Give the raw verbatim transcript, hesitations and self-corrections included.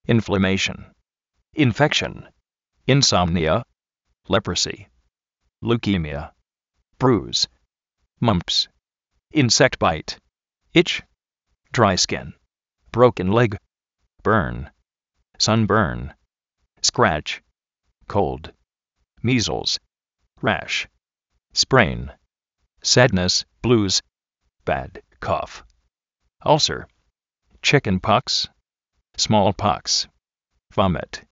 inflammation, infection, insomnia, leprosy, leukemia, bruise, mumps, insect bite, itch, dry skin, broken leg, burn, sunburn, scratch, cold, measles, rash, sprain, sadness, blues, bad cough, ulcer, chicken pox, smallpox, vomit.